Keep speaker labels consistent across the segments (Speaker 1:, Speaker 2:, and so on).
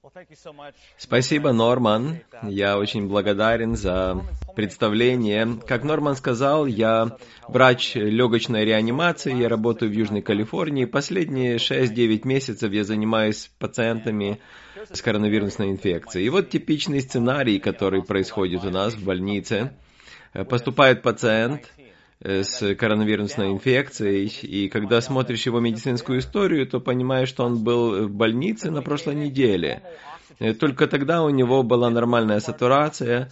Speaker 1: Спасибо, Норман. Я очень благодарен за представление. Как Норман сказал, я врач легочной реанимации, я работаю в Южной Калифорнии. Последние 6-9 месяцев я занимаюсь пациентами с коронавирусной инфекцией. И вот типичный сценарий, который происходит у нас в больнице. Поступает пациент с коронавирусной инфекцией, и когда смотришь его медицинскую историю, то понимаешь, что он был в больнице на прошлой неделе. Только тогда у него была нормальная сатурация,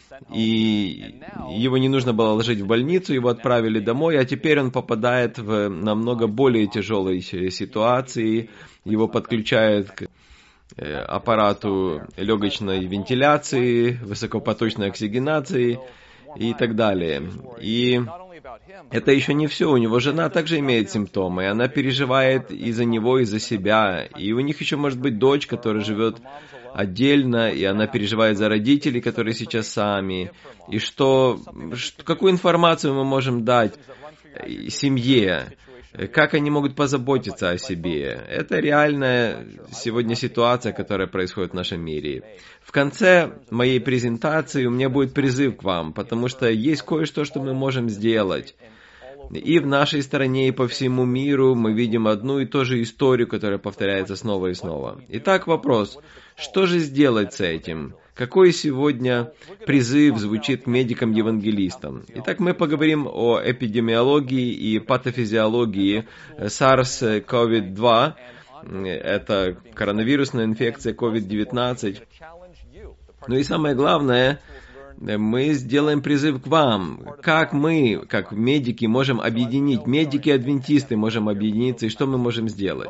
Speaker 1: и его не нужно было ложить в больницу, его отправили домой, а теперь он попадает в намного более тяжелой ситуации, его подключают к аппарату легочной вентиляции, высокопоточной оксигенации и так далее. И это еще не все. У него жена также имеет симптомы, и она переживает и за него, и за себя. И у них еще может быть дочь, которая живет отдельно, и она переживает за родителей, которые сейчас сами. И какую информацию мы можем дать семье? Как они могут позаботиться о себе? Это реальная сегодня ситуация, которая происходит в нашем мире. В конце моей презентации у меня будет призыв к вам, потому что есть кое-что, что мы можем сделать. И в нашей стране, и по всему миру мы видим одну и ту же историю, которая повторяется снова и снова. Итак, вопрос, что же сделать с этим? Какой сегодня призыв звучит к медикам-евангелистам? Итак, мы поговорим о эпидемиологии и патофизиологии SARS-CoV-2. Это коронавирусная инфекция COVID-19. Ну и самое главное, мы сделаем призыв к вам. Как мы, как медики, можем объединить, медики-адвентисты можем объединиться, и что мы можем сделать?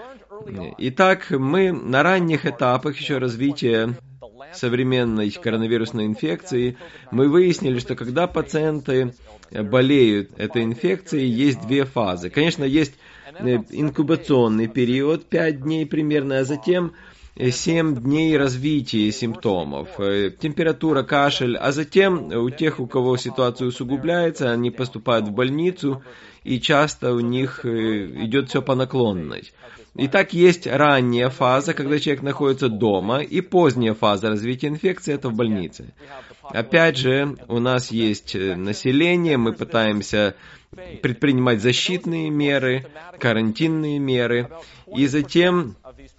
Speaker 1: Итак, мы на ранних этапах еще развития современной коронавирусной инфекции, мы выяснили, что когда пациенты болеют этой инфекцией, есть две фазы. Конечно, есть инкубационный период, 5 дней примерно, а затем 7 дней развития симптомов, температура, кашель, а затем у тех, у кого ситуация усугубляется, они поступают в больницу, и часто у них идет все по наклонной. Итак, есть ранняя фаза, когда человек находится дома, и поздняя фаза развития инфекции – это в больнице. Опять же, у нас есть население, мы пытаемся предпринимать защитные меры, карантинные меры, и затем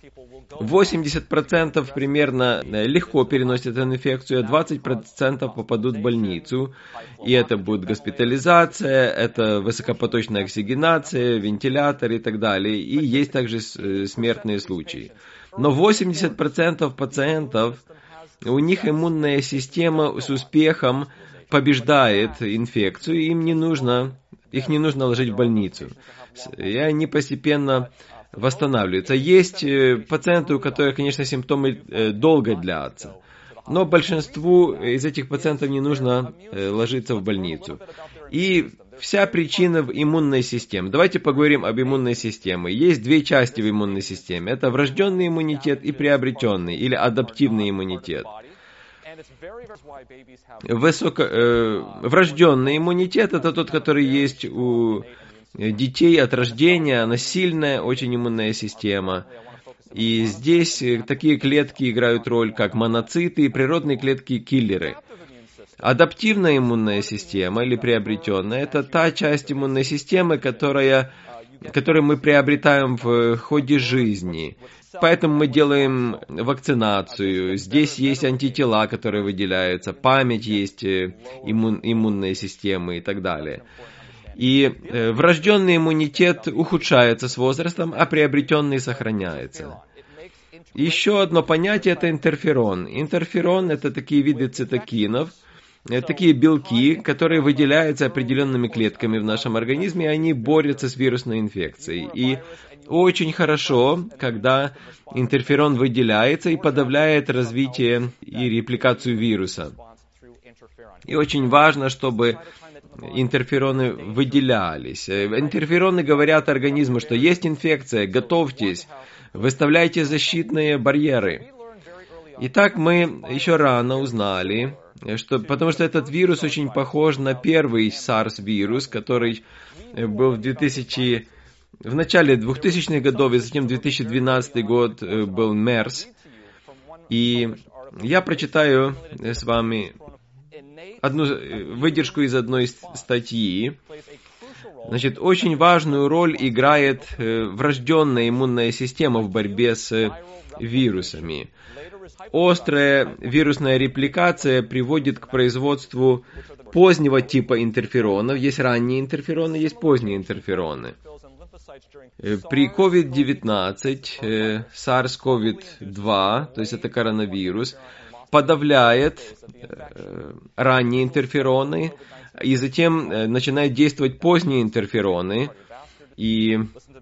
Speaker 1: 80% примерно легко переносят эту инфекцию, а 20% попадут в больницу. И это будет госпитализация, это высокопоточная оксигенация, вентилятор и так далее. И есть также смертные случаи. Но 80% пациентов, у них иммунная система с успехом побеждает инфекцию, их не нужно ложить в больницу. И они постепенно восстанавливаются. Есть пациенты, у которых, конечно, симптомы долго длятся, но большинству из этих пациентов не нужно ложиться в больницу. И вся причина в иммунной системе. Давайте поговорим об иммунной системе. Есть две части в иммунной системе. Это врожденный иммунитет и приобретенный, или адаптивный иммунитет. Врожденный иммунитет – это тот, который есть у детей от рождения, она сильная, очень иммунная система. И здесь такие клетки играют роль, как моноциты и природные клетки-киллеры. Адаптивная иммунная система или приобретенная – это та часть иммунной системы, которую мы приобретаем в ходе жизни. Поэтому мы делаем вакцинацию. Здесь есть антитела, которые выделяются, память есть, иммунные системы и так далее. И врожденный иммунитет ухудшается с возрастом, а приобретенный сохраняется. Еще одно понятие – это интерферон. Интерферон – это такие виды цитокинов, такие белки, которые выделяются определенными клетками в нашем организме, и они борются с вирусной инфекцией. И очень хорошо, когда интерферон выделяется и подавляет развитие и репликацию вируса. И очень важно, чтобы интерфероны выделялись. Интерфероны говорят организму, что есть инфекция, готовьтесь, выставляйте защитные барьеры. Итак, мы еще рано узнали, потому что этот вирус очень похож на первый SARS-вирус, который был в начале 2000-х годов, и затем 2012 год был MERS. И я прочитаю с вами одну выдержку из одной статьи. Значит, очень важную роль играет врожденная иммунная система в борьбе с вирусами. Острая вирусная репликация приводит к производству позднего типа интерферонов. Есть ранние интерфероны, есть поздние интерфероны. При COVID-19, SARS-CoV-2, то есть это коронавирус, подавляет ранние интерфероны, и затем начинают действовать поздние интерфероны. И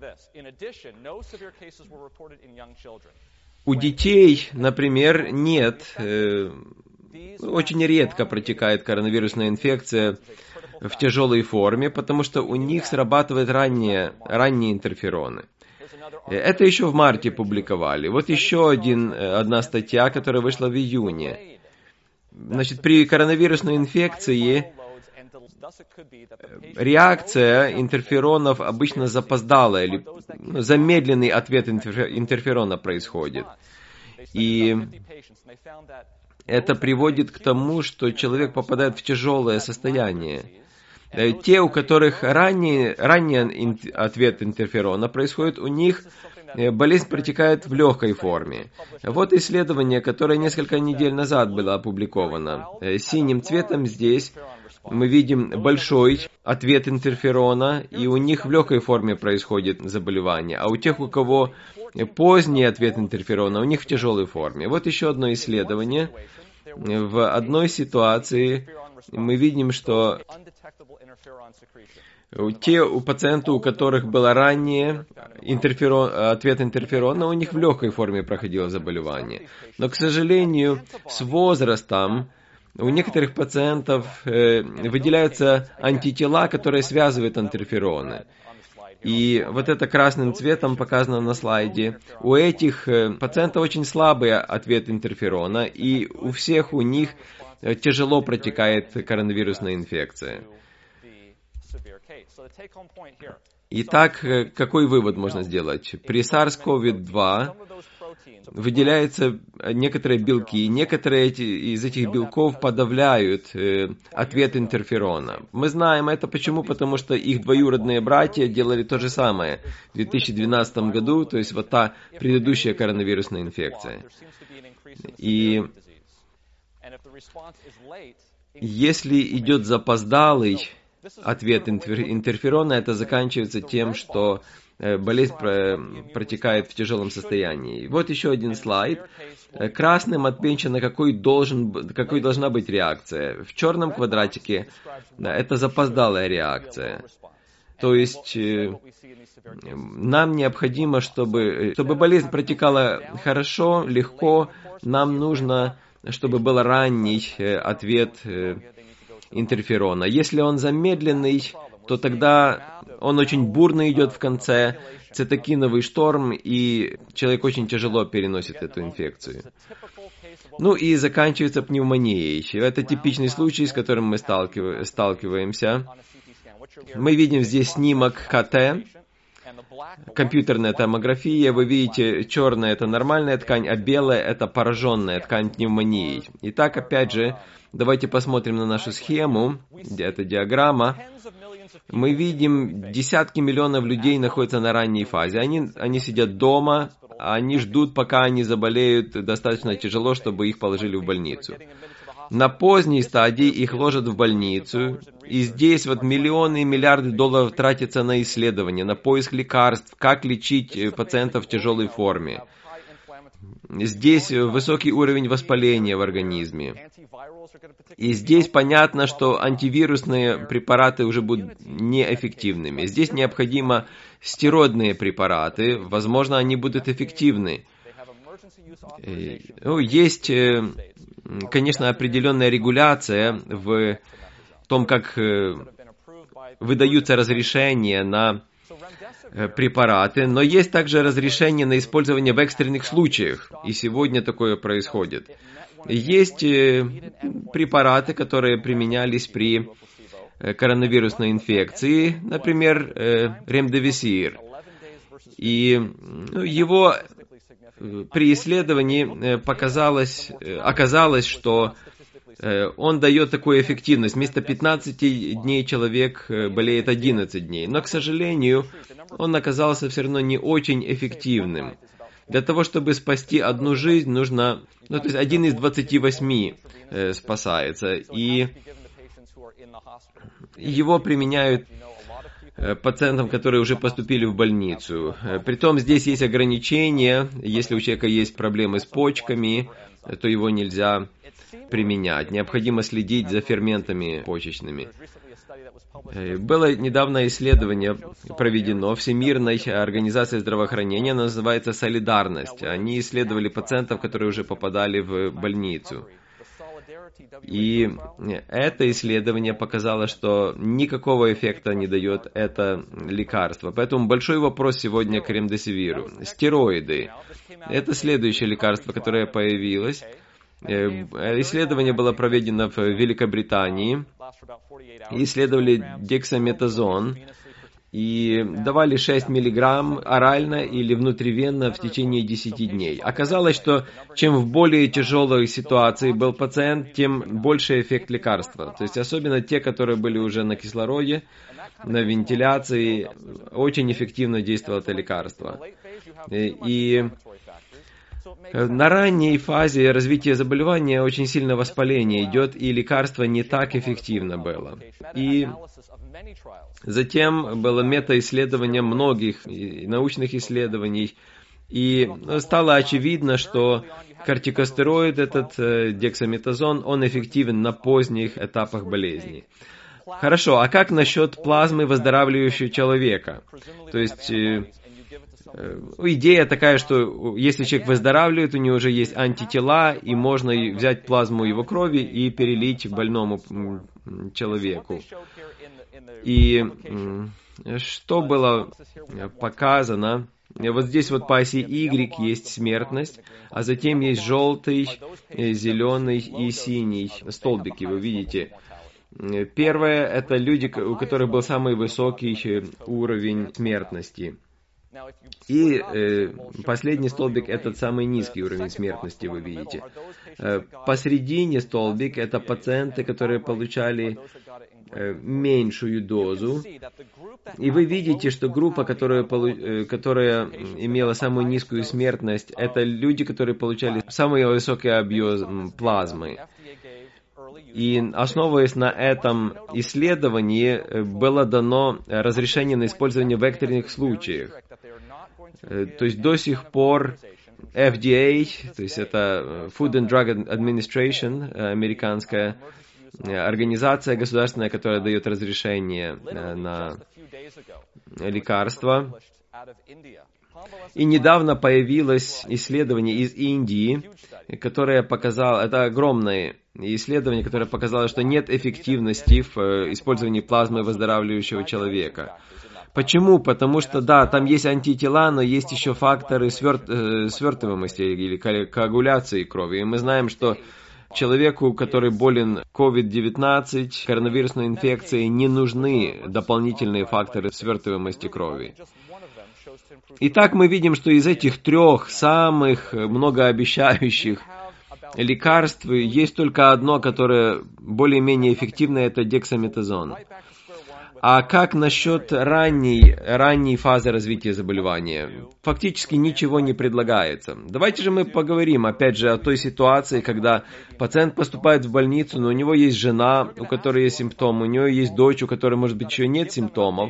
Speaker 1: у детей, например, нет, очень редко протекает коронавирусная инфекция в тяжелой форме, потому что у них срабатывают ранние интерфероны. Это еще в марте публиковали. Вот еще одна статья, которая вышла в июне. Значит, при коронавирусной инфекции реакция интерферонов обычно запоздалая, или замедленный ответ интерферона происходит. И это приводит к тому, что человек попадает в тяжелое состояние. Те, у которых ранний ответ интерферона происходит, у них болезнь протекает в легкой форме. Вот исследование, которое несколько недель назад было опубликовано. Синим цветом здесь мы видим большой ответ интерферона, и у них в легкой форме происходит заболевание. А у тех, у кого поздний ответ интерферона, у них в тяжелой форме. Вот еще одно исследование. В одной ситуации мы видим, что у пациентов, у которых было ранее ответ интерферона, у них в легкой форме проходило заболевание. Но, к сожалению, с возрастом у некоторых пациентов выделяются антитела, которые связывают интерфероны. И вот это красным цветом показано на слайде. У этих пациентов очень слабый ответ интерферона, и у всех у них тяжело протекает коронавирусная инфекция. Итак, какой вывод можно сделать? При SARS-CoV-2 выделяются некоторые белки, некоторые из этих белков подавляют ответ интерферона. Мы знаем это почему? Потому что их двоюродные братья делали то же самое в 2012 году, то есть вот та предыдущая коронавирусная инфекция. И если идет запоздалый ответ интерферона, это заканчивается тем, что болезнь протекает в тяжелом состоянии. Вот еще один слайд. Красным отмечено, какой должна быть реакция. В черном квадратике это запоздалая реакция. То есть нам необходимо, чтобы болезнь протекала хорошо, легко, нам нужно, чтобы был ранний ответ интерферона. Если он замедленный, то тогда он очень бурно идет в конце, цитокиновый шторм, и человек очень тяжело переносит эту инфекцию. Ну и заканчивается пневмонией. Это типичный случай, с которым мы сталкиваемся. Мы видим здесь снимок КТ, компьютерная томография. Вы видите, черная это нормальная ткань, а белая это пораженная ткань пневмонией. Итак, опять же, давайте посмотрим на нашу схему. Это диаграмма. Мы видим, десятки миллионов людей находятся на ранней фазе. Они сидят дома, они ждут, пока они заболеют достаточно тяжело, чтобы их положили в больницу. На поздней стадии их ложат в больницу, и здесь вот миллионы и миллиарды долларов тратятся на исследования, на поиск лекарств, как лечить пациентов в тяжелой форме. Здесь высокий уровень воспаления в организме. И здесь понятно, что антивирусные препараты уже будут неэффективными. Здесь необходимо стероидные препараты. Возможно, они будут эффективны. Есть, конечно, определенная регуляция в том, как выдаются разрешения на препараты, но есть также разрешение на использование в экстренных случаях, и сегодня такое происходит. Есть препараты, которые применялись при коронавирусной инфекции, например, ремдесивир. И его при исследовании оказалось, что он дает такую эффективность. Вместо 15 дней человек болеет 11 дней. Но, к сожалению, он оказался все равно не очень эффективным. Для того, чтобы спасти одну жизнь, нужно... то есть 1 из 28 спасается. И его применяют пациентам, которые уже поступили в больницу. Притом здесь есть ограничения. Если у человека есть проблемы с почками, то его нельзя применять. Необходимо следить за ферментами почечными. Было недавно исследование проведено Всемирной организацией здравоохранения, оно называется «Солидарность». Они исследовали пациентов, которые уже попадали в больницу. И это исследование показало, что никакого эффекта не дает это лекарство. Поэтому большой вопрос сегодня к ремдесивиру. Стероиды. Это следующее лекарство, которое появилось. Исследование было проведено в Великобритании. Исследовали дексаметазон и давали 6 мг орально или внутривенно в течение 10 дней. Оказалось, что чем в более тяжелой ситуации был пациент, тем больше эффект лекарства. То есть особенно те, которые были уже на кислороде, на вентиляции, очень эффективно действовало это лекарство. И на ранней фазе развития заболевания очень сильное воспаление идет, и лекарство не так эффективно было. И затем было метаисследование многих научных исследований, и стало очевидно, что кортикостероид, этот дексаметазон, он эффективен на поздних этапах болезни. Хорошо, а как насчет плазмы выздоравливающего человека? То есть... идея такая, что если человек выздоравливает, у него уже есть антитела, и можно взять плазму его крови и перелить больному человеку. И что было показано? Вот здесь вот по оси Y есть смертность, а затем есть желтый, зеленый и синий столбики, вы видите. Первое – это люди, у которых был самый высокий уровень смертности. И последний столбик – это самый низкий уровень смертности, вы видите. Посередине столбик – это пациенты, которые получали меньшую дозу. И вы видите, что группа, которая имела самую низкую смертность, это люди, которые получали самый высокий объем плазмы. И основываясь на этом исследовании, было дано разрешение на использование в экстренных случаях. То есть до сих пор FDA, то есть это Food and Drug Administration, американская организация государственная, которая дает разрешение на лекарства. И недавно появилось исследование из Индии, которое показало, это огромное исследование, которое показало, что нет эффективности в использовании плазмы выздоравливающего человека. Почему? Потому что, да, там есть антитела, но есть еще факторы свертываемости или коагуляции крови. И мы знаем, что человеку, который болен COVID-19, коронавирусной инфекцией, не нужны дополнительные факторы свертываемости крови. Итак, мы видим, что из этих 3 самых многообещающих лекарств есть только одно, которое более-менее эффективное, это дексаметазон. А как насчет ранней фазы развития заболевания? Фактически ничего не предлагается. Давайте же мы поговорим, опять же, о той ситуации, когда пациент поступает в больницу, но у него есть жена, у которой есть симптомы, у него есть дочь, у которой, может быть, еще нет симптомов.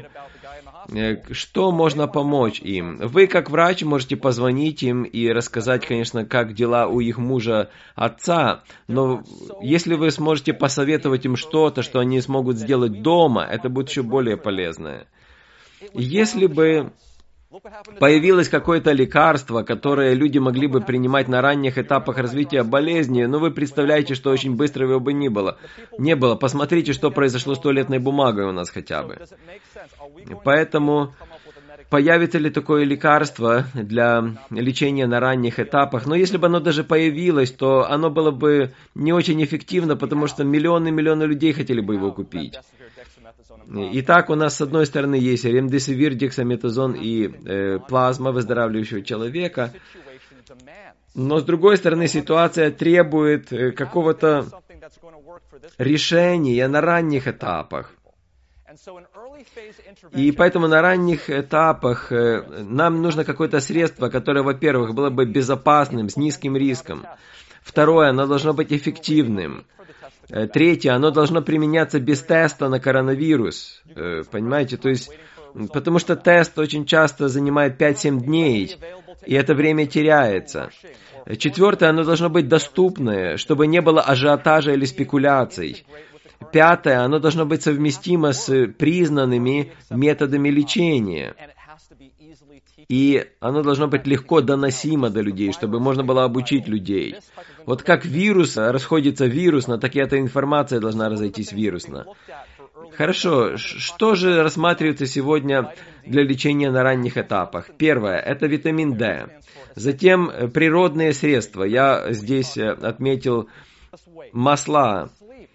Speaker 1: Что можно помочь им? Вы, как врач, можете позвонить им и рассказать, конечно, как дела у их мужа-отца, но если вы сможете посоветовать им что-то, что они смогут сделать дома, это будет еще более полезно. Если бы появилось какое-то лекарство, которое люди могли бы принимать на ранних этапах развития болезни, но вы представляете, что очень быстро его бы не было. Посмотрите, что произошло с туалетной бумагой у нас хотя бы. Поэтому появится ли такое лекарство для лечения на ранних этапах? Но если бы оно даже появилось, то оно было бы не очень эффективно, потому что миллионы людей хотели бы его купить. Итак, у нас с одной стороны есть ремдесивир, дексаметазон и плазма выздоравливающего человека. Но, с другой стороны, ситуация требует какого-то решения на ранних этапах. И поэтому на ранних этапах нам нужно какое-то средство, которое, во-первых, было бы безопасным, с низким риском. Второе, оно должно быть эффективным. Третье, оно должно применяться без теста на коронавирус. Понимаете, то есть, потому что тест очень часто занимает 5-7 дней, и это время теряется. Четвертое, оно должно быть доступное, чтобы не было ажиотажа или спекуляций. Пятое, оно должно быть совместимо с признанными методами лечения. И оно должно быть легко доносимо до людей, чтобы можно было обучить людей. Вот как вирус расходится вирусно, так и эта информация должна разойтись вирусно. Хорошо, что же рассматривается сегодня для лечения на ранних этапах? Первое, это витамин D. Затем природные средства. Я здесь отметил масла.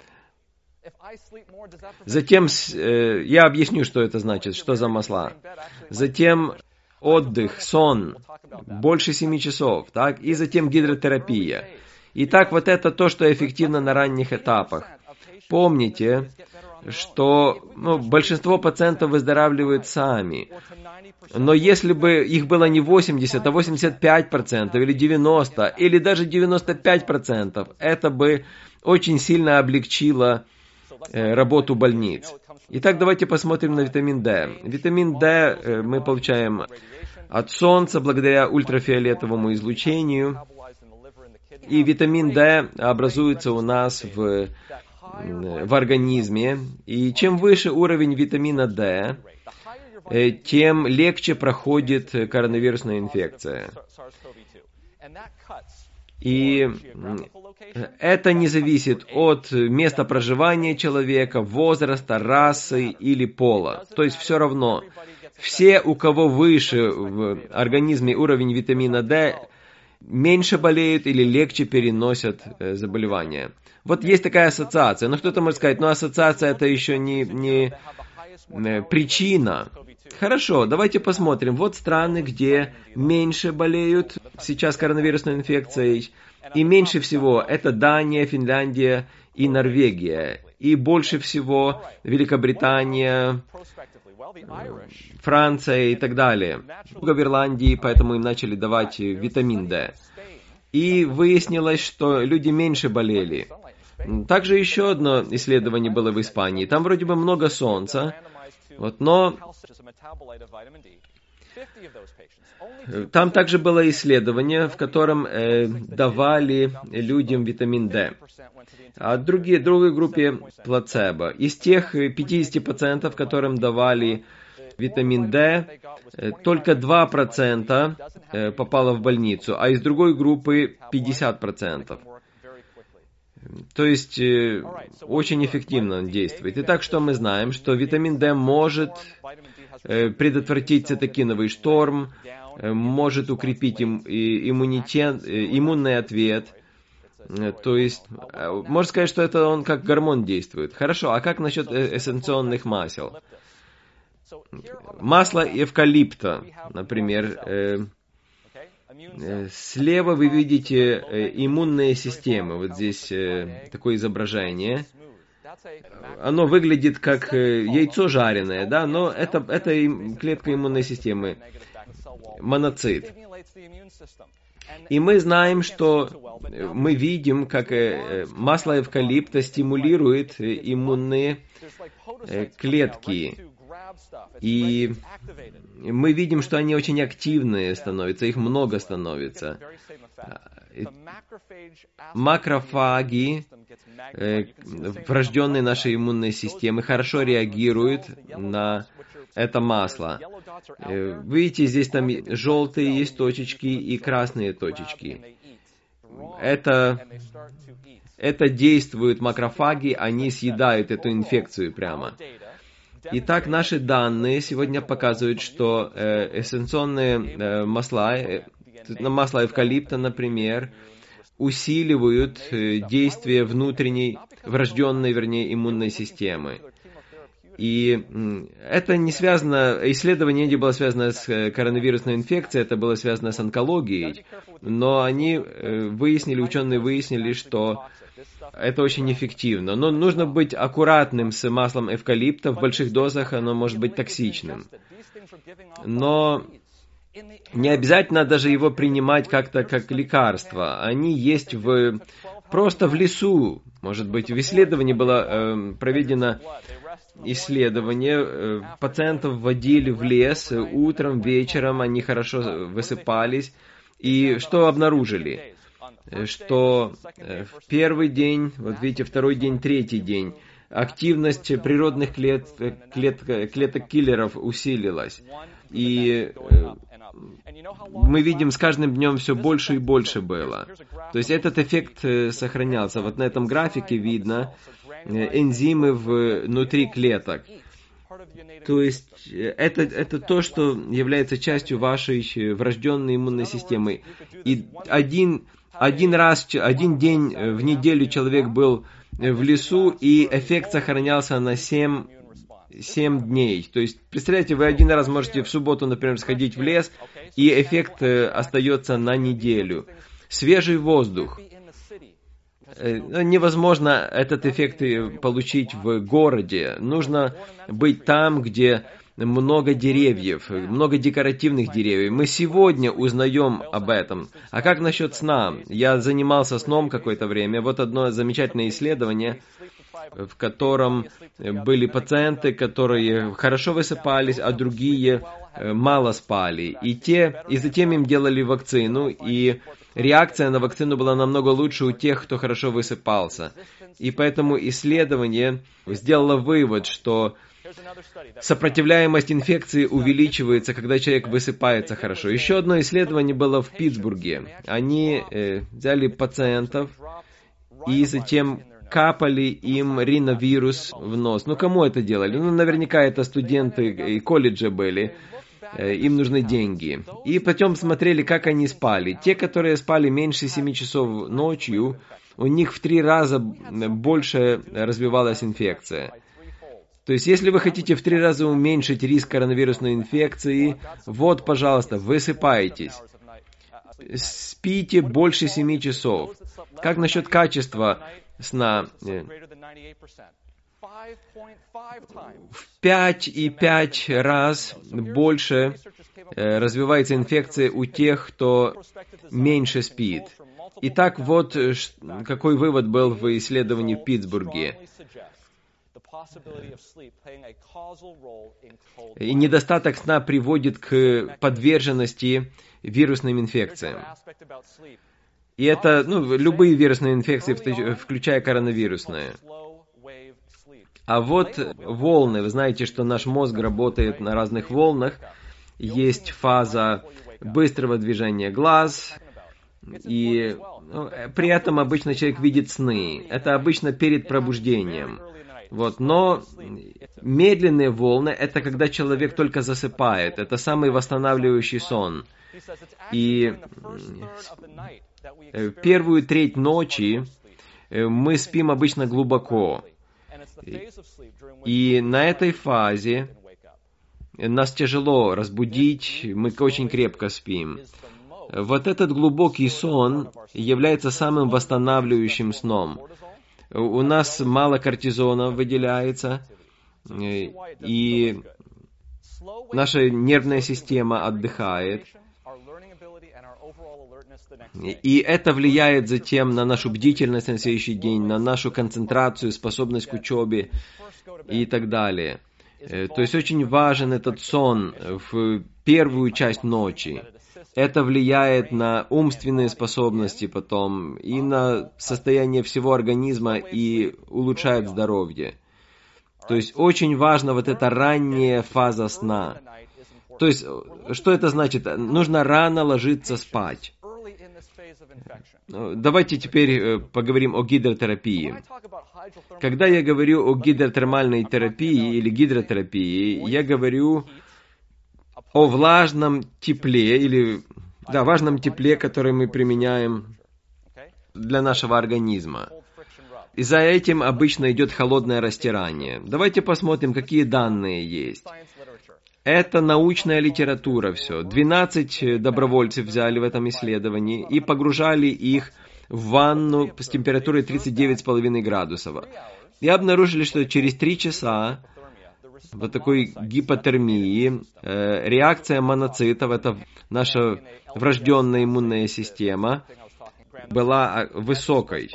Speaker 1: Затем, я объясню, что это значит, что за масла. Затем отдых, сон, больше 7 часов, так? И затем гидротерапия. Итак, вот это то, что эффективно на ранних этапах. Помните, что большинство пациентов выздоравливают сами. Но если бы их было не 80, а 85%, или 90%, или даже 95%, это бы очень сильно облегчило работу больниц. Итак, давайте посмотрим на витамин D. Витамин D мы получаем от солнца благодаря ультрафиолетовому излучению. И витамин D образуется у нас в организме. И чем выше уровень витамина D, тем легче проходит коронавирусная инфекция. И это не зависит от места проживания человека, возраста, расы или пола. То есть все равно. Все, у кого выше в организме уровень витамина D, меньше болеют или легче переносят заболевания. Вот есть такая ассоциация. Но кто-то может сказать, ассоциация это еще не причина. Хорошо, давайте посмотрим. Вот страны, где меньше болеют сейчас коронавирусной инфекцией. И меньше всего это Дания, Финляндия и Норвегия. И больше всего Великобритания, Франция и так далее. В Ирландии, поэтому им начали давать витамин D. И выяснилось, что люди меньше болели. Также еще одно исследование было в Испании. Там вроде бы много солнца, но там также было исследование, в котором давали людям витамин D. А другой группе плацебо. Из тех 50%, которым давали витамин D, только 2% попало в больницу, а из другой группы 50%. То есть очень эффективно он действует. Итак, что мы знаем? Что витамин D может предотвратить цитокиновый шторм, может укрепить иммунитет, иммунный ответ. То есть, можно сказать, что это он как гормон действует. Хорошо, а как насчет эссенционных масел? Масло эвкалипта, например. Слева вы видите иммунные системы. Вот здесь такое изображение. Оно выглядит как яйцо жареное, да, но это клетка иммунной системы, моноцит. И мы знаем, что мы видим, как масло эвкалипта стимулирует иммунные клетки. И мы видим, что они очень активные становятся, их много становится. Макрофаги, врожденные нашей иммунной системы, хорошо реагируют на это масло. Видите, здесь там желтые есть точечки и красные точечки. Это действуют макрофаги, они съедают эту инфекцию прямо. Итак, наши данные сегодня показывают, что эссенционные масла, масло эвкалипта, например, усиливают действие внутренней, врожденной, иммунной системы. И это не связано, исследование не было связано с коронавирусной инфекцией, это было связано с онкологией, но ученые выяснили, что это очень эффективно. Но нужно быть аккуратным с маслом эвкалипта, в больших дозах оно может быть токсичным. Но не обязательно даже его принимать как-то как лекарство. Они есть просто в лесу. Может быть, в исследовании было проведено исследование. Пациентов вводили в лес утром, вечером, они хорошо высыпались. И что обнаружили? Что в первый день, вот видите, второй день, третий день, активность природных клеток киллеров усилилась. И мы видим, с каждым днем все больше и больше было. То есть этот эффект сохранялся. Вот на этом графике видно энзимы внутри клеток. То есть это то, что является частью вашей врожденной иммунной системы. И один день в неделю человек был в лесу, и эффект сохранялся на 7 дней. То есть, представляете, вы один раз можете в субботу, например, сходить в лес, и эффект остается на неделю. Свежий воздух. Невозможно этот эффект получить в городе. Нужно быть там, где много деревьев, много декоративных деревьев. Мы сегодня узнаем об этом. А как насчет сна? Я занимался сном какое-то время. Вот одно замечательное исследование, в котором были пациенты, которые хорошо высыпались, а другие мало спали. И затем им делали вакцину, и реакция на вакцину была намного лучше у тех, кто хорошо высыпался. И поэтому исследование сделало вывод, что сопротивляемость инфекции увеличивается, когда человек высыпается хорошо. Еще одно исследование было в Питтсбурге. Они взяли пациентов и затем капали им риновирус в нос. Кому это делали? Наверняка это студенты колледжа были. Им нужны деньги. И потом смотрели, как они спали. Те, которые спали меньше 7 часов ночью, у них в 3 раза больше развивалась инфекция. То есть, если вы хотите в 3 раза уменьшить риск коронавирусной инфекции, вот, пожалуйста, высыпайтесь. Спите больше 7 часов. Как насчет качества сна? В 5,5 раз больше развивается инфекция у тех, кто меньше спит. Итак, вот какой вывод был в исследовании в Питтсбурге. И недостаток сна приводит к подверженности вирусным инфекциям. И это любые вирусные инфекции, включая коронавирусные. А вот волны. Вы знаете, что наш мозг работает на разных волнах. Есть фаза быстрого движения глаз. И при этом обычно человек видит сны. Это обычно перед пробуждением. Но медленные волны — это когда человек только засыпает. Это самый восстанавливающий сон. И первую треть ночи мы спим обычно глубоко. И на этой фазе нас тяжело разбудить, мы очень крепко спим. Вот этот глубокий сон является самым восстанавливающим сном. У нас мало кортизона выделяется, и наша нервная система отдыхает. И это влияет затем на нашу бдительность на следующий день, на нашу концентрацию, способность к учебе и так далее. То есть очень важен этот сон в первую часть ночи. Это влияет на умственные способности потом и на состояние всего организма и улучшает здоровье. То есть очень важна вот эта ранняя фаза сна. То есть, что это значит? Нужно рано ложиться спать. Давайте теперь поговорим о гидротерапии. Когда я говорю о гидротермальной терапии или гидротерапии, я говорю о влажном тепле, влажном тепле, которое мы применяем для нашего организма. И за этим обычно идет холодное растирание. Давайте посмотрим, какие данные есть. Это научная литература все. 12 добровольцев взяли в этом исследовании и погружали их в ванну с температурой 39,5 градусов. И обнаружили, что через 3 часа вот такой гипотермии реакция моноцитов, это наша врожденная иммунная система, была высокой.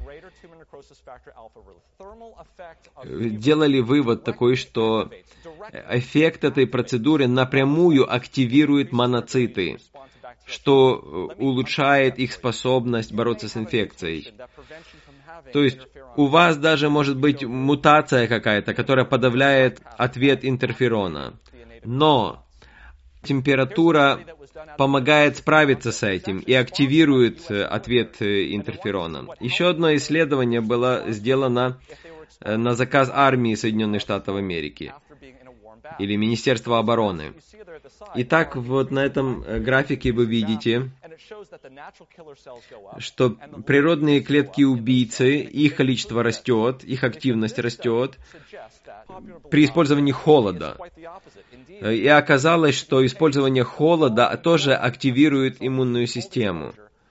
Speaker 1: Делали вывод такой, что эффект этой процедуры напрямую активирует моноциты, что улучшает их способность бороться с инфекцией. То есть у вас даже может быть мутация какая-то, которая подавляет ответ интерферона. Но температура помогает справиться с этим и активирует ответ интерферона. Еще одно исследование было сделано на заказ армии Соединенных Штатов Америки или Министерства обороны. Итак, вот на этом графике вы видите, что природные клетки-убийцы, их количество растет, их активность растет при использовании холода. И оказалось, что использование холода тоже активирует иммунную систему.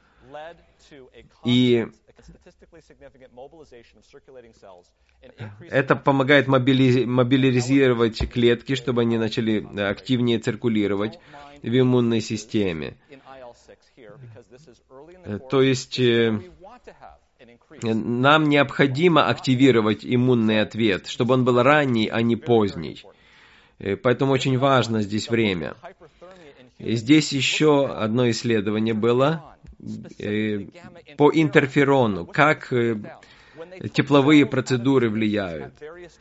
Speaker 1: И это помогает мобилизировать клетки, чтобы они начали активнее циркулировать в иммунной системе. То есть нам необходимо активировать иммунный ответ, чтобы он был ранний, а не поздний. Поэтому очень важно здесь время. И здесь еще одно исследование было по интерферону, как тепловые процедуры влияют.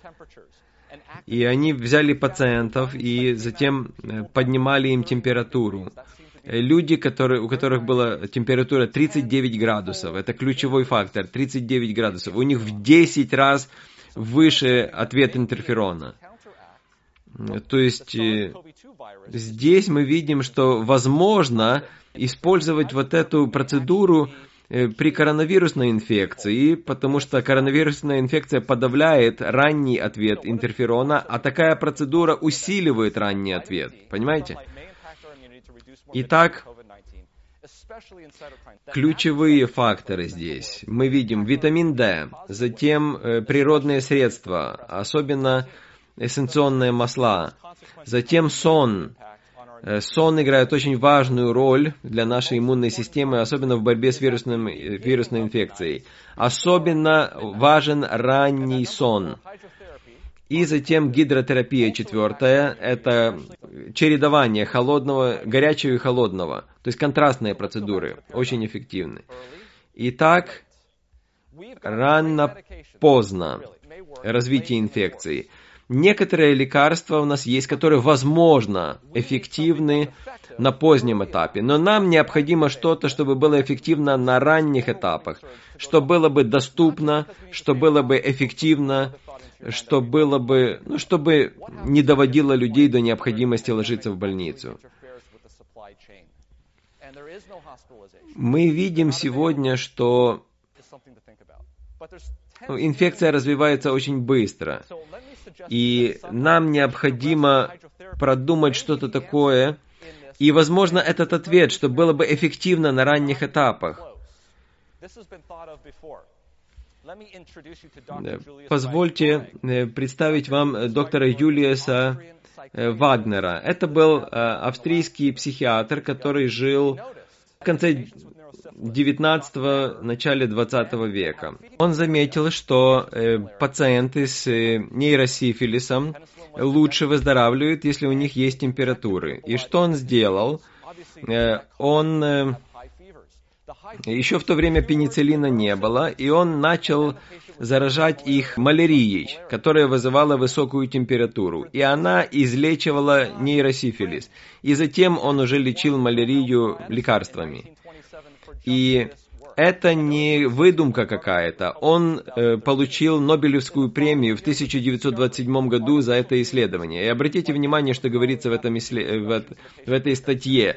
Speaker 1: И они взяли пациентов и затем поднимали им температуру. Люди, у которых была температура 39 градусов, это ключевой фактор, 39 градусов, у них в 10 раз выше ответ интерферона. То есть здесь мы видим, что возможно использовать вот эту процедуру при коронавирусной инфекции, потому что коронавирусная инфекция подавляет ранний ответ интерферона, а такая процедура усиливает ранний ответ. Понимаете? Итак, ключевые факторы здесь. Мы видим витамин D, затем природные средства, особенно эссенционные масла, затем сон. Сон играет очень важную роль для нашей иммунной системы, особенно в борьбе с вирусной инфекцией. Особенно важен ранний сон. И затем гидротерапия четвертая, это чередование горячего и холодного, то есть контрастные процедуры, очень эффективны. Итак, рано-поздно развитие инфекции. Некоторые лекарства у нас есть, которые, возможно, эффективны на позднем этапе, но нам необходимо что-то, чтобы было эффективно на ранних этапах, что было бы доступно, что было бы эффективно, что было бы, чтобы не доводило людей до необходимости ложиться в больницу. Мы видим сегодня, что инфекция развивается очень быстро, и нам необходимо продумать что-то такое, и, возможно, этот ответ, что было бы эффективно на ранних этапах. Позвольте представить вам доктора Юлиуса Вагнера. Это был австрийский психиатр, который жил в конце 19-го, начале 20 века. Он заметил, что пациенты с нейросифилисом лучше выздоравливают, если у них есть температуры. И что он сделал? Он... Еще в то время пенициллина не было, и он начал заражать их малярией, которая вызывала высокую температуру, и она излечивала нейросифилис. И затем он уже лечил малярию лекарствами. И это не выдумка какая-то. Он получил Нобелевскую премию в 1927 году за это исследование. И обратите внимание, что говорится в этой статье.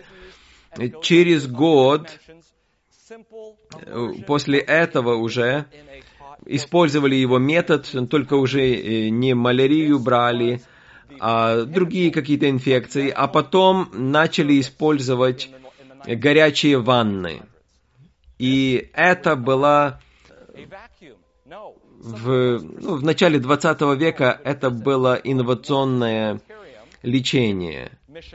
Speaker 1: Через год после этого уже использовали его метод, только уже не малярию брали, а другие какие-то инфекции, а потом начали использовать горячие ванны. И это было в начале 20 века, это было инновационное лечение.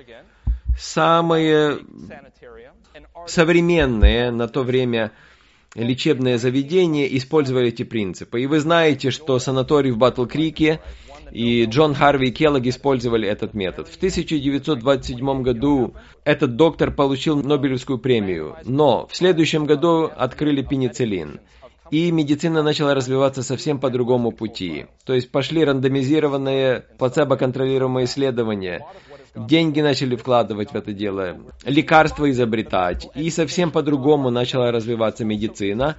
Speaker 1: Самые современные на то время лечебные заведения использовали эти принципы. И вы знаете, что санаторий в Батл-Крике и Джон Харви Келлог использовали этот метод. В 1927 году этот доктор получил Нобелевскую премию, но в следующем году открыли пенициллин. И медицина начала развиваться совсем по другому пути. То есть пошли рандомизированные, плацебо-контролируемые исследования. Деньги начали вкладывать в это дело, лекарства изобретать. И совсем по-другому начала развиваться медицина.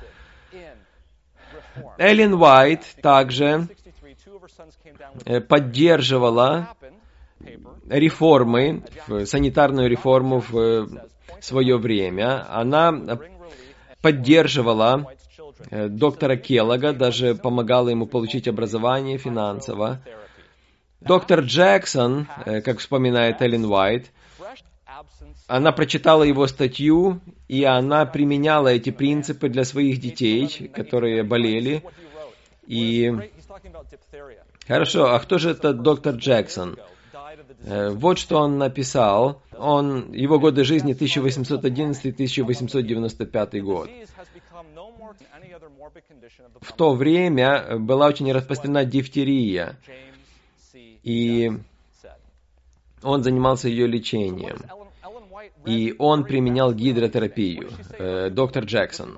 Speaker 1: Эллен Уайт также поддерживала реформы, санитарную реформу в свое время. Она поддерживала доктора Келлога, даже помогала ему получить образование финансово. Доктор Джексон, как вспоминает Эллен Уайт, она прочитала его статью, и она применяла эти принципы для своих детей, которые болели. И хорошо, а кто же этот доктор Джексон? Вот что он написал. Его годы жизни 1811-1895 год. В то время была очень распространена дифтерия, и он занимался ее лечением. И он применял гидротерапию, доктор Джексон.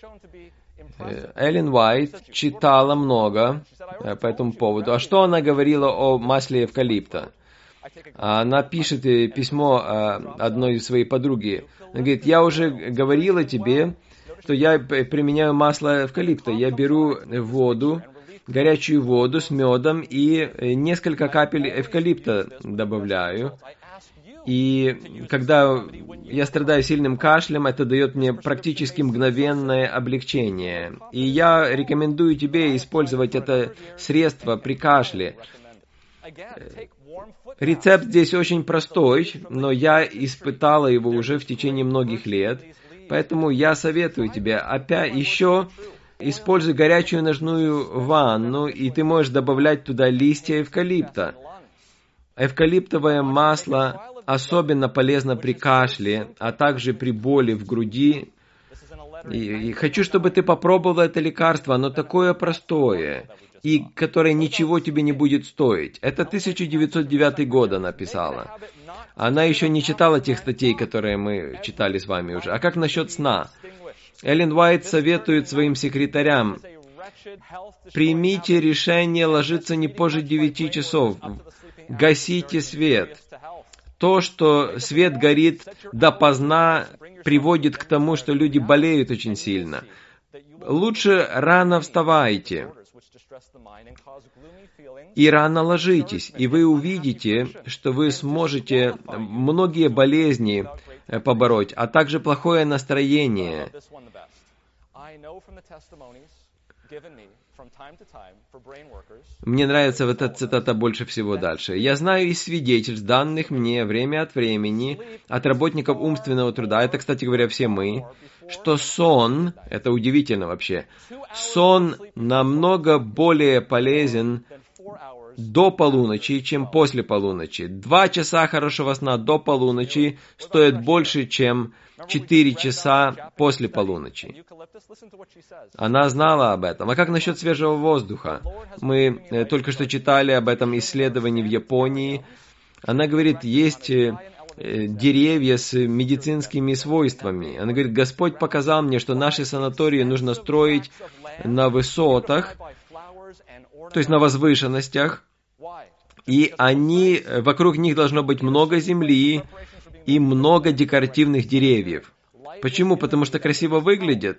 Speaker 1: Эллен Уайт читала много по этому поводу. А что она говорила о масле эвкалипта? Она пишет письмо одной своей подруге. Она говорит: я уже говорила тебе, что я применяю масло эвкалипта. Я беру воду, горячую воду с медом и несколько капель эвкалипта добавляю. И когда я страдаю сильным кашлем, это дает мне практически мгновенное облегчение. И я рекомендую тебе использовать это средство при кашле. Рецепт здесь очень простой, но я испытала его уже в течение многих лет. Поэтому я советую тебе опять еще используй горячую ножную ванну, и ты можешь добавлять туда листья эвкалипта. Эвкалиптовое масло особенно полезно при кашле, а также при боли в груди. И хочу, чтобы ты попробовал это лекарство. Оно такое простое, и которое ничего тебе не будет стоить. Это 1909 год она писала. Она еще не читала тех статей, которые мы читали с вами уже. А как насчет сна? Эллен Уайт советует своим секретарям: примите решение ложиться не позже 9 часов. Гасите свет. То, что свет горит допоздна, приводит к тому, что люди болеют очень сильно. Лучше рано вставайте и рано ложитесь, и вы увидите, что вы сможете многие болезни побороть, а также плохое настроение. Мне нравится вот эта цитата больше всего дальше. «Я знаю из свидетельств, данных мне время от времени от работников умственного труда, это, кстати говоря, все мы, что сон, это удивительно вообще, сон намного более полезен до полуночи, чем после полуночи. 2 часа хорошего сна до полуночи стоят больше, чем 4 часа после полуночи». Она знала об этом. А как насчет свежего воздуха? Мы только что читали об этом исследовании в Японии. Она говорит, есть деревья с медицинскими свойствами. Она говорит, Господь показал мне, что наши санатории нужно строить на высотах, то есть на возвышенностях, и вокруг них должно быть много земли и много декоративных деревьев. Почему? Потому что красиво выглядит.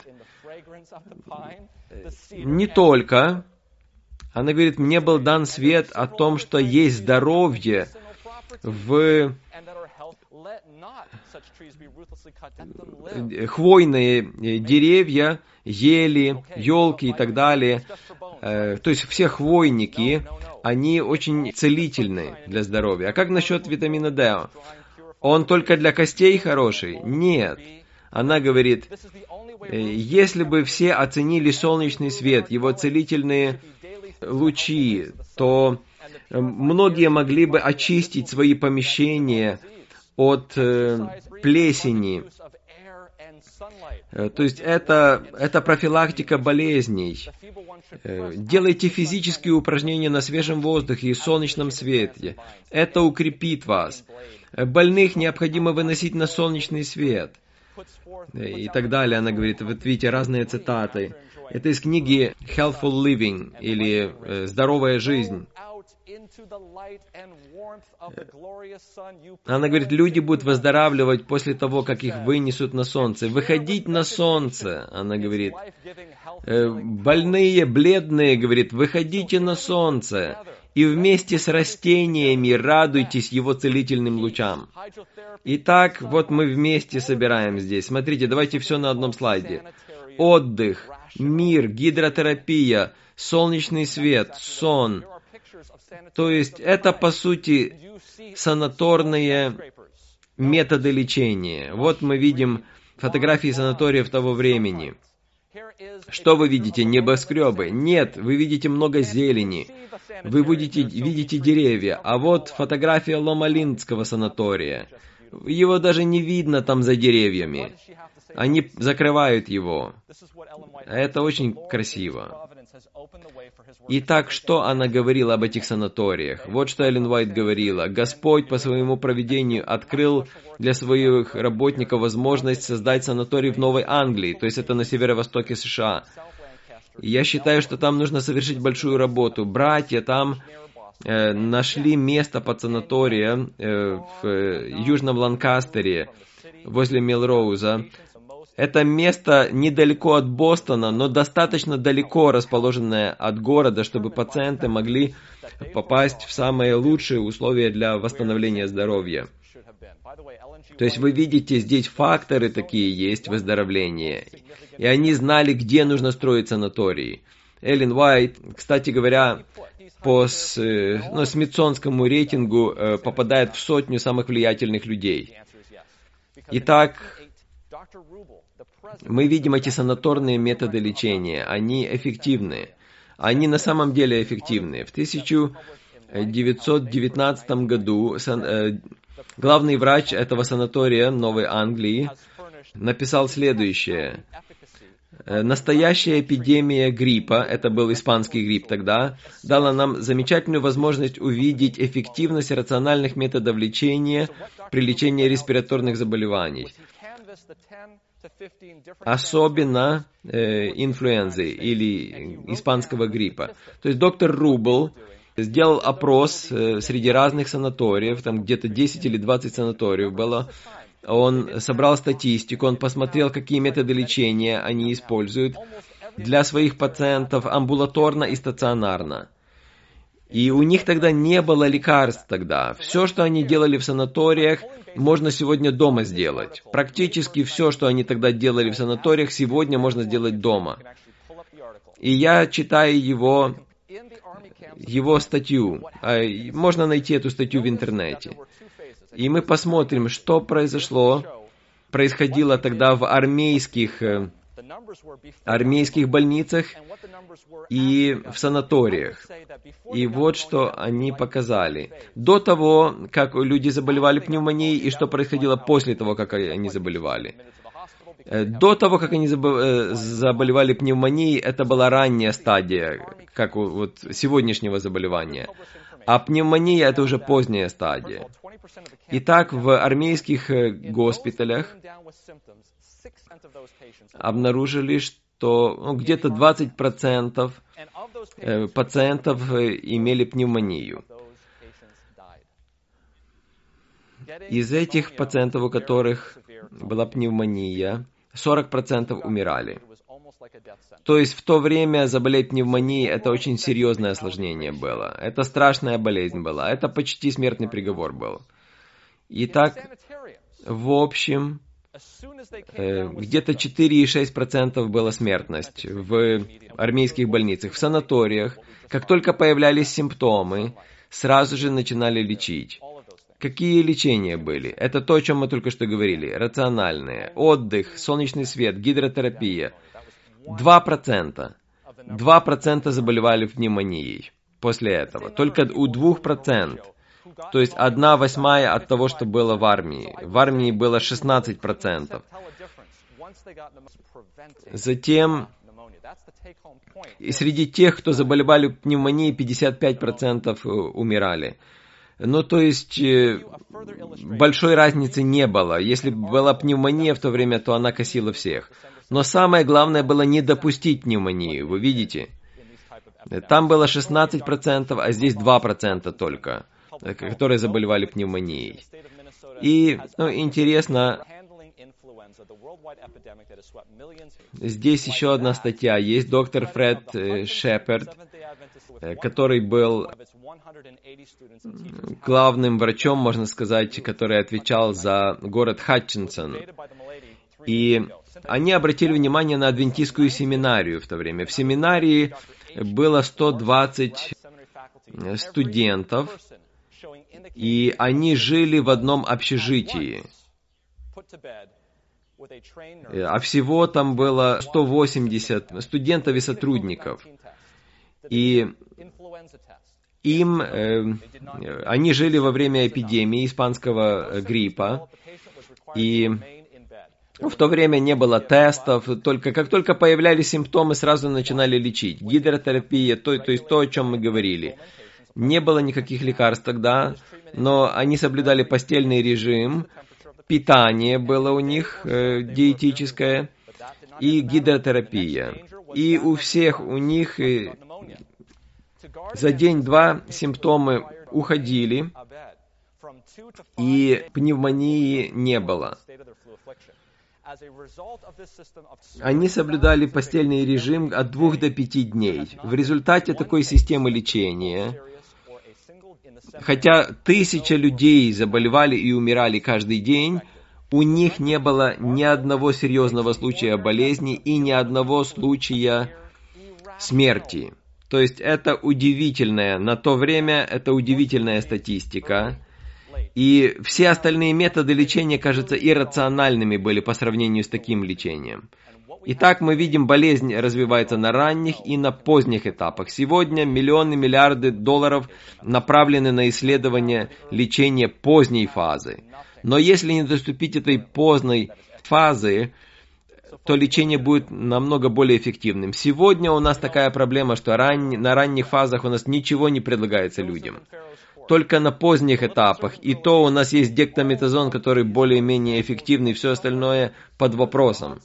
Speaker 1: Не только. Она говорит, мне был дан свет о том, что есть здоровье в хвойные деревья, ели, елки и так далее, то есть все хвойники, они очень целительны для здоровья. А как насчет витамина D? Он только для костей хороший? Нет. Она говорит, если бы все оценили солнечный свет, его целительные лучи, то многие могли бы очистить свои помещения от плесени. То есть это профилактика болезней. Делайте физические упражнения на свежем воздухе и солнечном свете. Это укрепит вас. Больных необходимо выносить на солнечный свет. И так далее. Она говорит, вот видите, разные цитаты. Это из книги Healthful Living, или «Здоровая жизнь». Она говорит, люди будут выздоравливать после того, как их вынесут на солнце. Выходить на солнце, она говорит. Больные, бледные, говорит, выходите на солнце. И вместе с растениями радуйтесь его целительным лучам. Итак, вот мы вместе собираем здесь. Смотрите, давайте все на одном слайде. Отдых, мир, гидротерапия, солнечный свет, сон. То есть это, по сути, санаторные методы лечения. Вот мы видим фотографии санаториев того времени. Что вы видите? Небоскребы? Нет, вы видите много зелени. Вы видите деревья. А вот фотография Ломалиндского санатория. Его даже не видно там за деревьями. Они закрывают его. Это очень красиво. Итак, что она говорила об этих санаториях? Вот что Эллен Уайт говорила. Господь по своему провидению открыл для своих работников возможность создать санаторий в Новой Англии, то есть это на северо-востоке США. И я считаю, что там нужно совершить большую работу. Братья там нашли место под санатория в Южном Ланкастере, возле Мелроуза. Это место недалеко от Бостона, но достаточно далеко расположенное от города, чтобы пациенты могли попасть в самые лучшие условия для восстановления здоровья. То есть вы видите, здесь факторы такие есть выздоровления. И они знали, где нужно строить санатории. Эллен Уайт, кстати говоря, по смитсонскому рейтингу попадает в 100 самых влиятельных людей. Итак, мы видим эти санаторные методы лечения. Они эффективны. Они на самом деле эффективны. В 1919 году главный врач этого санатория Новой Англии написал следующее. Настоящая эпидемия гриппа, это был испанский грипп тогда, дала нам замечательную возможность увидеть эффективность рациональных методов лечения при лечении респираторных заболеваний. Особенно инфлюензы или испанского гриппа. То есть доктор Рубл сделал опрос среди разных санаториев, там где-то 10 или 20 санаториев было. Он собрал статистику, он посмотрел, какие методы лечения они используют для своих пациентов амбулаторно и стационарно. И у них тогда не было лекарств тогда. Все, что они делали в санаториях, можно сегодня дома сделать. Практически все, что они тогда делали в санаториях, сегодня можно сделать дома. И я читаю его статью. Можно найти эту статью в интернете. И мы посмотрим, что происходило тогда в армейских больницах и в санаториях. И вот что они показали. До того, как люди заболевали пневмонией, и что происходило после того, как они заболевали. До того, как они заболевали пневмонией, это была ранняя стадия, как вот сегодняшнего заболевания. А пневмония – это уже поздняя стадия. Итак, в армейских госпиталях обнаружили, что где-то 20% пациентов имели пневмонию. Из этих пациентов, у которых была пневмония, 40% умирали. То есть в то время заболеть пневмонией – это очень серьезное осложнение было. Это страшная болезнь была. Это почти смертный приговор был. Итак, в общем, где-то 4,6% была смертность в армейских больницах. В санаториях, как только появлялись симптомы, сразу же начинали лечить. Какие лечения были? Это то, о чем мы только что говорили. Рациональные. Отдых, солнечный свет, гидротерапия. 2%. 2% заболевали пневмонией после этого. Только у 2%. То есть 1/8 от того, что было в армии. В армии было 16%. Затем, и среди тех, кто заболевали пневмонией, 55% умирали. Ну, то есть, большой разницы не было. Если была пневмония в то время, то она косила всех. Но самое главное было не допустить пневмонии, вы видите? Там было 16%, а здесь 2% только, которые заболевали пневмонией. И, интересно, здесь еще одна статья есть. Доктор Фред Шепард, который был главным врачом, можно сказать, который отвечал за город Хатчинсон. И они обратили внимание на адвентистскую семинарию в то время. В семинарии было 120 студентов, и они жили в одном общежитии. А всего там было 180 студентов и сотрудников. И они жили во время эпидемии испанского гриппа, и в то время не было тестов, как только появлялись симптомы, сразу начинали лечить. Гидротерапия, то есть то, о чем мы говорили. Не было никаких лекарств тогда, но они соблюдали постельный режим, питание было у них диетическое и гидротерапия. И у всех у них за день-два симптомы уходили, и пневмонии не было. Они соблюдали постельный режим от 2 до 5 дней. В результате такой системы лечения, хотя 1000 людей заболевали и умирали каждый день, у них не было ни одного серьезного случая болезни и ни одного случая смерти. То есть это удивительная, на то время это удивительная статистика. И все остальные методы лечения, кажется, иррациональными были по сравнению с таким лечением. Итак, мы видим, болезнь развивается на ранних и на поздних этапах. Сегодня миллионы, миллиарды долларов направлены на исследование лечения поздней фазы. Но если не доступить этой поздней фазы, то лечение будет намного более эффективным. Сегодня у нас такая проблема, что на ранних фазах у нас ничего не предлагается людям. Только на поздних этапах. И то у нас есть дексаметазон, который более-менее эффективный, все остальное под вопросом.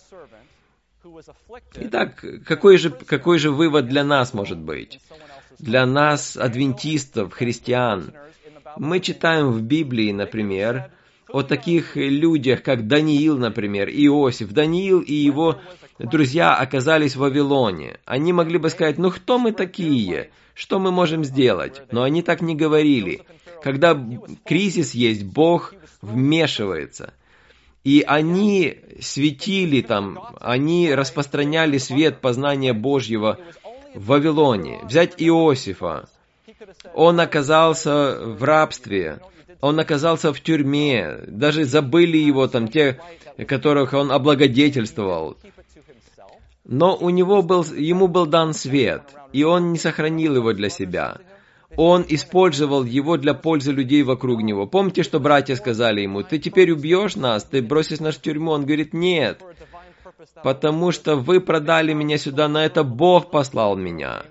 Speaker 1: Итак, какой же вывод для нас может быть? Для нас, адвентистов, христиан. Мы читаем в Библии, например, о таких людях, как Даниил, например, Иосиф. Даниил и его друзья оказались в Вавилоне. Они могли бы сказать, кто мы такие? Что мы можем сделать? Но они так не говорили. Когда кризис есть, Бог вмешивается. И они светили там, они распространяли свет познания Божьего в Вавилоне. Взять Иосифа. Он оказался в рабстве. Он оказался в тюрьме, даже забыли его там те, которых он облагодетельствовал. Но ему был дан свет, и он не сохранил его для себя. Он использовал его для пользы людей вокруг него. Помните, что братья сказали ему, ты теперь убьешь нас, ты бросишь нас в тюрьму? Он говорит, нет, потому что вы продали меня сюда, на это Бог послал меня.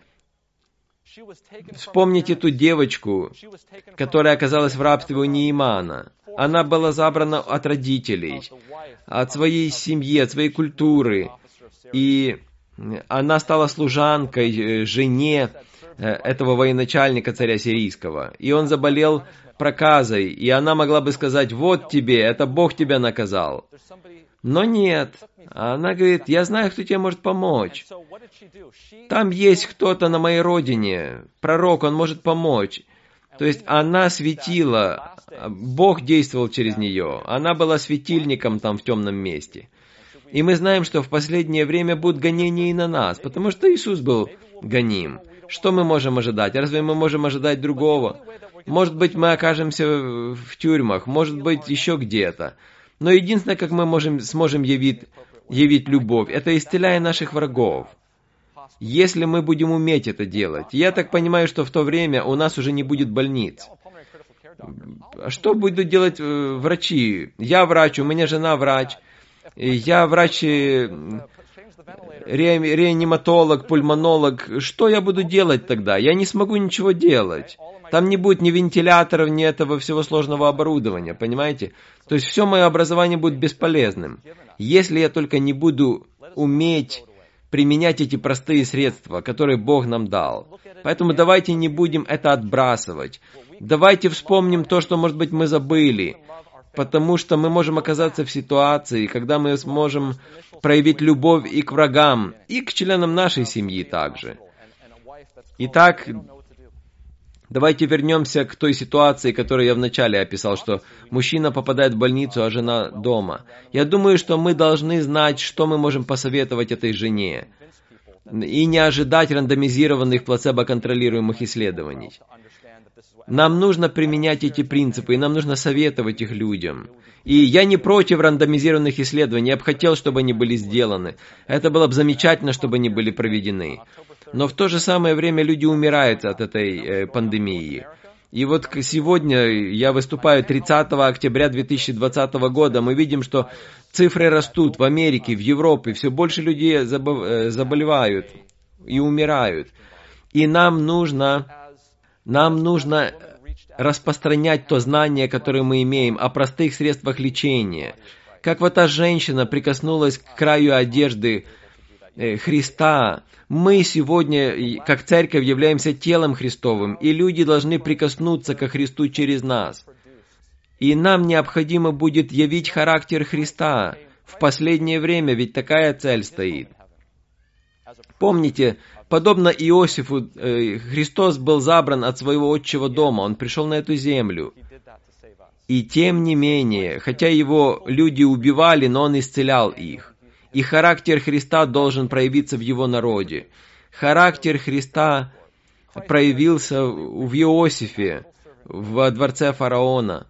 Speaker 1: Вспомните ту девочку, которая оказалась в рабстве у Неимана. Она была забрана от родителей, от своей семьи, от своей культуры. И она стала служанкой, жене этого военачальника, царя сирийского. И он заболел проказой, и она могла бы сказать, вот тебе, это Бог тебя наказал. Но нет. Она говорит, я знаю, кто тебе может помочь. Там есть кто-то на моей родине, пророк, он может помочь. То есть она светила, Бог действовал через нее. Она была светильником там в темном месте. И мы знаем, что в последнее время будут гонения и на нас, потому что Иисус был гоним. Что мы можем ожидать? Разве мы можем ожидать другого? Может быть, мы окажемся в тюрьмах, может быть, еще где-то. Но единственное, как мы сможем явить любовь, это исцеляя наших врагов. Если мы будем уметь это делать. Я так понимаю, что в то время у нас уже не будет больниц. Что будут делать врачи? Я врач, у меня жена врач. Я врач, реаниматолог, пульмонолог. Что я буду делать тогда? Я не смогу ничего делать. Там не будет ни вентиляторов, ни этого всего сложного оборудования, понимаете? То есть все мое образование будет бесполезным. Если я только не буду уметь применять эти простые средства, которые Бог нам дал. Поэтому давайте не будем это отбрасывать. Давайте вспомним то, что, может быть, мы забыли. Потому что мы можем оказаться в ситуации, когда мы сможем проявить любовь и к врагам, и к членам нашей семьи также. Итак, давайте вернемся к той ситуации, которую я вначале описал, что мужчина попадает в больницу, а жена дома. Я думаю, что мы должны знать, что мы можем посоветовать этой жене, и не ожидать рандомизированных плацебо-контролируемых исследований. Нам нужно применять эти принципы, и нам нужно советовать их людям. И я не против рандомизированных исследований, я бы хотел, чтобы они были сделаны. Это было бы замечательно, чтобы они были проведены. Но в то же самое время люди умирают от этой пандемии. И вот сегодня я выступаю 30 октября 2020 года. Мы видим, что цифры растут в Америке, в Европе. Все больше людей заболевают и умирают. И нам нужно распространять то знание, которое мы имеем о простых средствах лечения. Как вот та женщина прикоснулась к краю одежды Христа. Мы сегодня, как церковь, являемся телом Христовым, и люди должны прикоснуться ко Христу через нас. И нам необходимо будет явить характер Христа в последнее время, ведь такая цель стоит. Помните, подобно Иосифу, Христос был забран от своего отчего дома, Он пришел на эту землю. И тем не менее, хотя Его люди убивали, но Он исцелял их. И характер Христа должен проявиться в Его народе. Характер Христа проявился в Иосифе, во дворце фараона.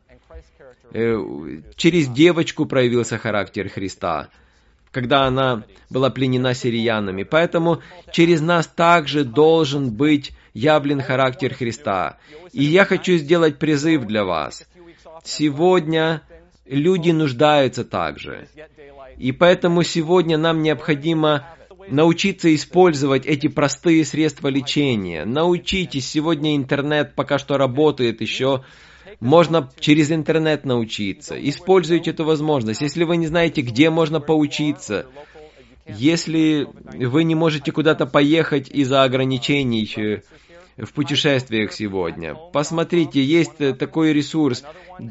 Speaker 1: Через девочку проявился характер Христа, когда она была пленена сириянами. Поэтому через нас также должен быть явлен характер Христа. И я хочу сделать призыв для вас. Сегодня люди нуждаются также. И поэтому сегодня нам необходимо научиться использовать эти простые средства лечения. Научитесь, сегодня интернет пока что работает еще. Можно через интернет научиться. Используйте эту возможность. Если вы не знаете, где можно поучиться, если вы не можете куда-то поехать из-за ограничений в путешествиях сегодня, посмотрите, есть такой ресурс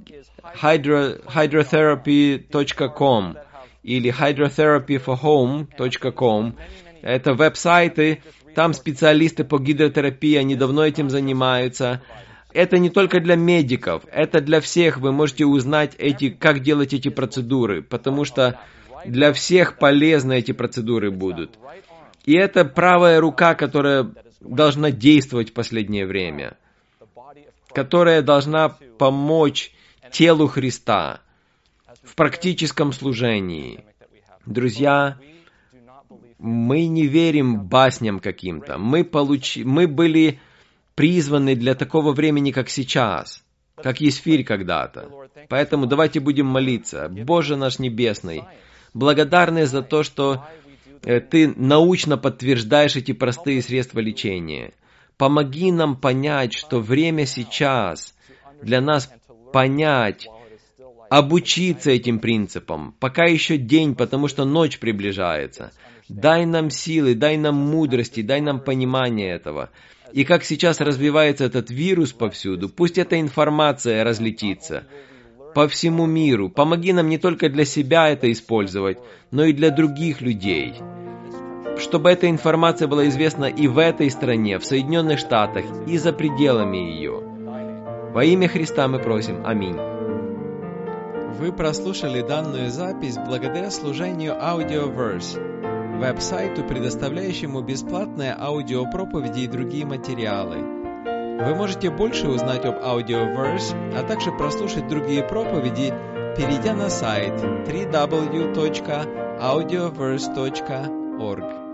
Speaker 1: hydrotherapy.com или hydrotherapyforhome.com. Это веб-сайты, там специалисты по гидротерапии, они давно этим занимаются. Это не только для медиков, это для всех. Вы можете узнать, как делать эти процедуры, потому что для всех полезны эти процедуры будут. И это правая рука, которая должна действовать в последнее время, которая должна помочь телу Христа в практическом служении. Друзья, мы не верим басням каким-то. Мы были призваны для такого времени, как сейчас, как Есфирь когда-то. Поэтому давайте будем молиться. Боже наш Небесный, благодарны за то, что Ты научно подтверждаешь эти простые средства лечения. Помоги нам понять, что время сейчас для нас понять, обучиться этим принципам. Пока еще день, потому что ночь приближается. Дай нам силы, дай нам мудрости, дай нам понимание этого. И как сейчас развивается этот вирус повсюду, пусть эта информация разлетится по всему миру. Помоги нам не только для себя это использовать, но и для других людей. Чтобы эта информация была известна и в этой стране, в Соединенных Штатах, и за пределами ее. Во имя Христа мы просим. Аминь.
Speaker 2: Вы прослушали данную запись благодаря служению Audioverse, веб-сайту, предоставляющему бесплатные аудиопроповеди и другие материалы. Вы можете больше узнать об Audioverse, а также прослушать другие проповеди, перейдя на сайт www.audioverse.org.